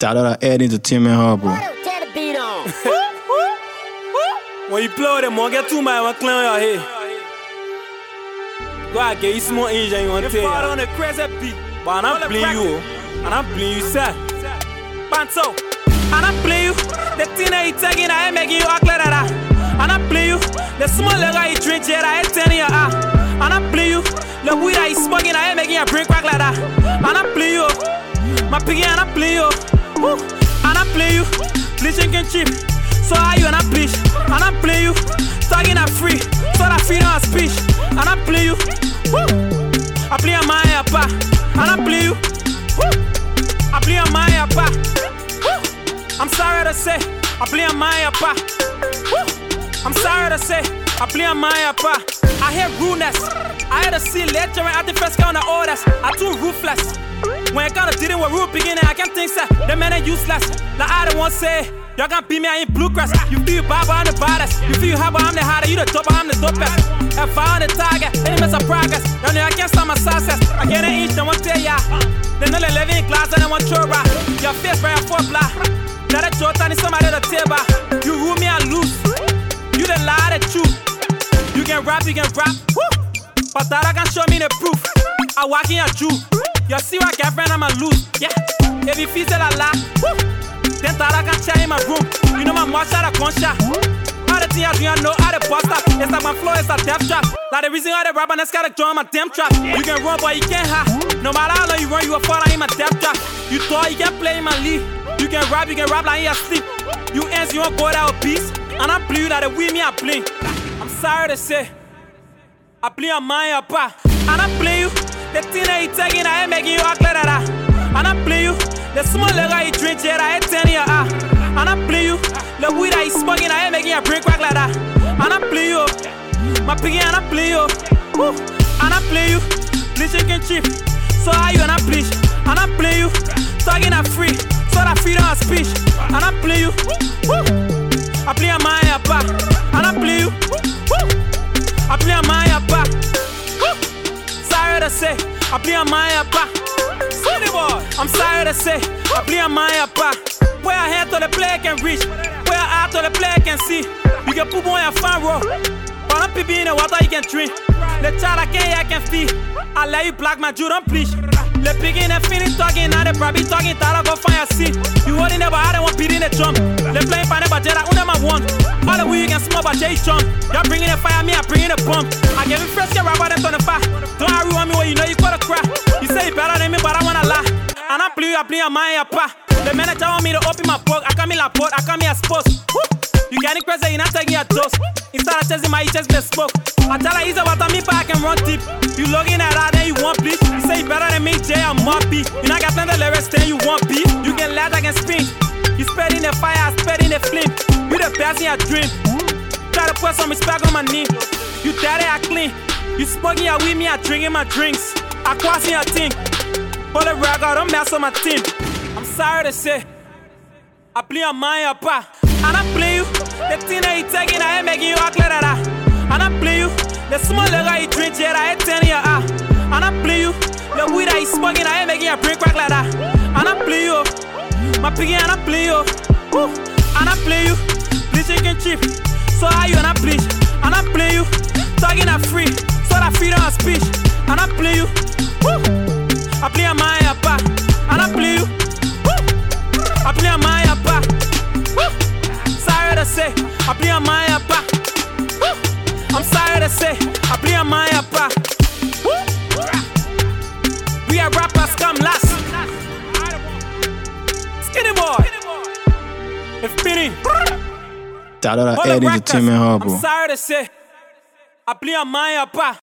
Tyler Ed Entertainment Hub, bro. Turn the beat on. When you play them, get too much, I clean your head. Go ahead, get you small engine, you want to take on the crazy beat. But I'm not playing you, and I'm playing you, sir. Panto, and I'm playing you. The thing that you taking, I ain't making you act like that. And I'm playing you. The small legal you drink, I ain't telling you, and I'm playing you. The weed that you smoking, I ain't making you drink crack like that. And I'm playing you. My piggy, and I'm playing you. And I'm playing you. Bleaching can cheap. So are you and I bleach. And I'm playing you. Talking that free. So that freedom of speech. And I'm playing you. I play a man pa. And I'm playing you. I play a man pa. I'm sorry to say. I play a man pa. I'm sorry to say. I play a man pa. I hear rudeness. I had to see lecturing at the first count of orders. I too ruthless. When I kinda didn't with rude beginning, I can't think so. The man ain't useless. Like I don't want to say, y'all gonna beat me, I ain't bluegrass. You feel bad, but I'm the baddest. You feel hard, but I'm the harder. You the dope, but I'm the dopest. If I on the target, any mess of progress. Y'all know I can't stop my success. I get an inch, I want to tell ya. They know they live in class, and they want to rap. Your face very full black. Now that you're turning somebody to the table. You rule me and lose. You the lie that you. You can rap, woo. But that I can show me the proof. I walk in a Jew. You see what girlfriend I'ma lose. Yeah. If you feel that I lie, woo. Then that I can share in my room. You know my much out of conscious. All the things I do, I know how to bust up. It's like my flow, it's a death trap. Like the reason why they rap and that's gotta join my damn trap. You can run, but you can't hide. No matter how long you run, you will fall in my death trap. You thought you can play in my league. You can rap like you asleep. You ends, you won't go down with peace. And I'm blue that the with me, I blink. I'm sorry to say. I play on my pa. And I play you. The thing that you taking, I ain't making you act like that. And I play you. The small legal you drink, I ain't telling you, and I play you. The weed that you smoking, I ain't making you drink crack like that. And I play you. My piggy, and I play you. And I play you. Bleaching can cheap. So are you and I bleach. And I play you. Talking that free. So that freedom of speech. And I play you. I play on my pa. And I play you. I play on my pa. Sorry to say, I play on my pa. I'm sorry to say, I play on my pa. Where I hand to the player can reach, where I to the player can see. You can put on your fan row, but I'm people in the water you can drink. The child I can feed. I let you black my Jew, don't please. The pig in the finish talking, now they probably talking, thought I go find a seat. You holding there, but I don't want beating the drum. They playing fine, but Jedi, under my one. All the way you can smoke, but Jay Chum. Y'all bringing the fire, me, I bringing the pump. I give you fresh, get right by them on the fire. Don't hurry on me when you know you gotta cry. You say you better than me, but I wanna lie. And I play on my pa. The manager want me to open my book. I come in la porte, I come here sports. You getting crazy, you're not taking your dose. Instead of chasing my chest, they smoke. I tell her, easy about me, but I can run deep. You looking at her, then you want beef. You say you better than me, Jay, I'm moppy. You not got plenty of lyrics, then you want beef. You can laugh, I can spin. You spread in the fire, I spread in the flame. You the best in your dream. Try to put some respect on my knee. You dirty, I clean. You smoking your weed, me, I drinking my drinks. I crossing your thing. Pull the record, don't mess with my team. I'm sorry to say, I play on my pa. And I play you. The thing that you taking, I ain't making you act like that. And I play you. The small legal you drink, I ain't telling you, and I play you. The weed that you smoking, I ain't making you drink crack like that. And I play you. My piggy, and I play you. And I play you. Bleaching can cheap. So are you and I bleach. And I play you. Talking that free. So that freedom of speech. And I play you. I play on my pa. And I play you. I play on my pa. Sorry to say, I play on my pa. I'm sorry to say, I play on my pa. We are rappers come last. Skinny boy. If Penny. Tyler Ed Entertainment Hub, bro. I'm sorry to say, I play on my pa.